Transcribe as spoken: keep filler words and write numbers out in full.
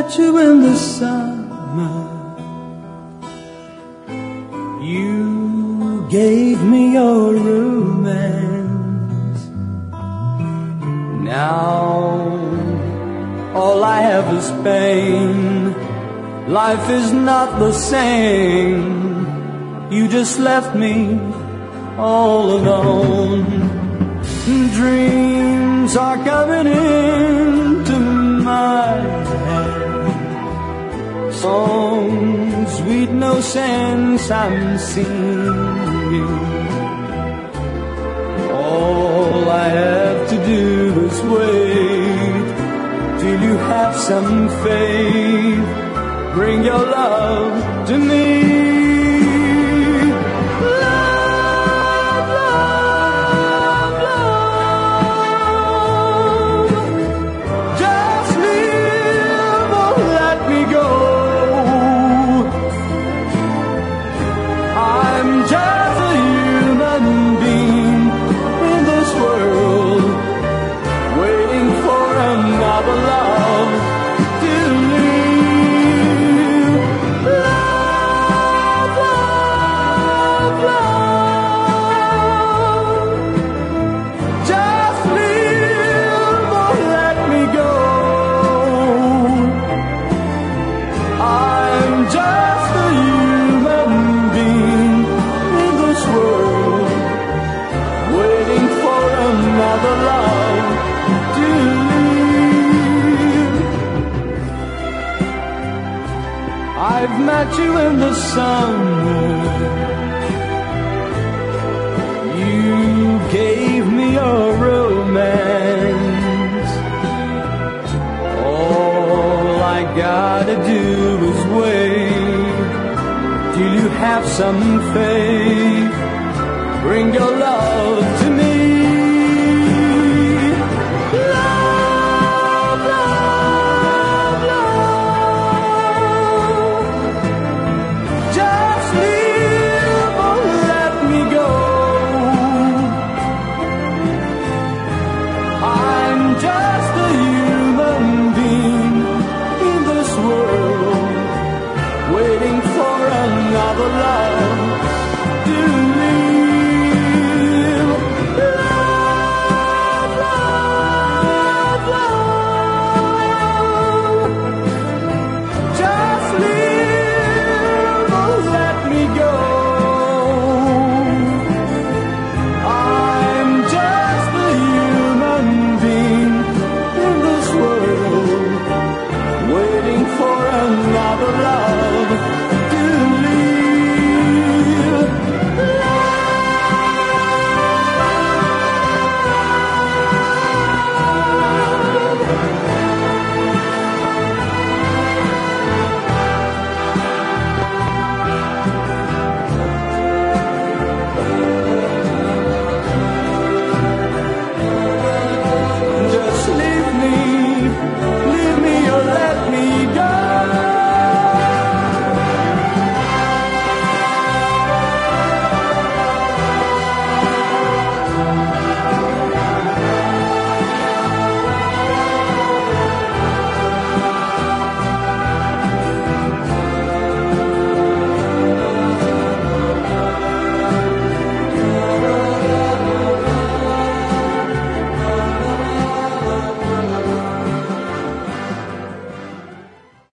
met you in the summer. You gave me your romance. Now all I have is pain. Life is not the same. You just left me all alone. Dreams are coming into my head. Songs with no sense I'm singing. All I have to do is wait till you have some faith. Bring your love to me. I've met you in the summer. You gave me your romance. All I gotta do is wait till you have some faith. Bring your love